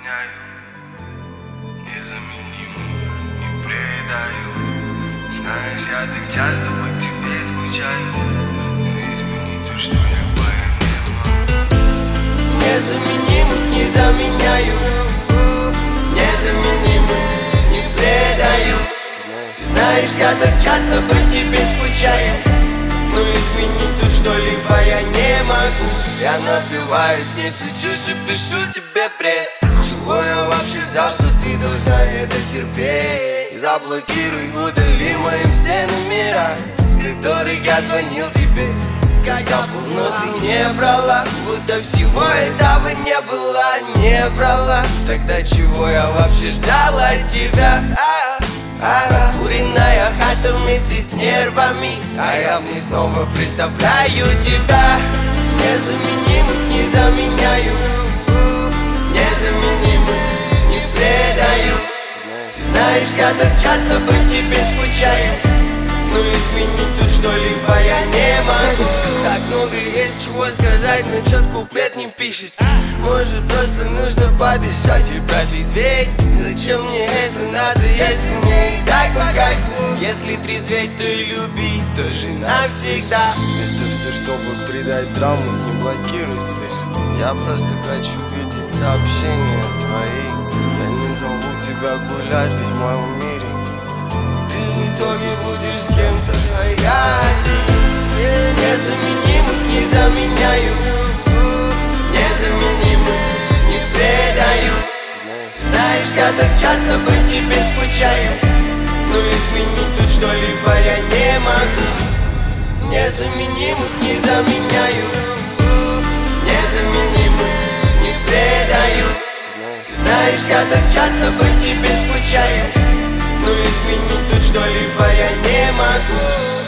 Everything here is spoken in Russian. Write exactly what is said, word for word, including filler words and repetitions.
изменяю, незаменимый, не предаю. Знаешь, я так часто по тебе скучаю, но изменить уж что-либо я не могу. Незаменимых не заменяю, незаменимых не предаю. Знаешь, я так часто по тебе скучаю, но изменить тут что-либо я не могу. Я напиваюсь, не сучусь и пишу тебе бред. С чего я вообще взял, что ты должна это терпеть? Заблокируй, удали мои все номера, с которых я звонил тебе, когда был, но ты не брала. Будто всего этого не было, не брала. Тогда чего я вообще ждала от тебя? А, а, куриная хата вместе с нервами, а я в ней снова представляю тебя. Незаменимых не заменяю, незаменимых не предаю. Знаешь, я так часто по тебе скучаю, но изменить тут что-либо я не могу. Так много есть чего сказать, но чёт куплет не пишется. Может, просто нужно подышать и протрезветь? Зачем мне это надо, если мне и так по кайфу? Если трезветь, то и любить тоже навсегда. Это все, чтобы придать травму, не блокируй, слышь. Я просто хочу видеть сообщения твои. Я не зову тебя гулять, ведь в моем мире ты в итоге будешь с кем-то, а я один. Незаменимых не заменяю, незаменимых не предаю. Знаешь, я так часто по тебе скучаю, но изменить тут что-либо я не могу. Незаменимых не заменяю, незаменимых не предаю. Знаешь, я так часто по тебе скучаю, но изменить тут что-либо я не могу.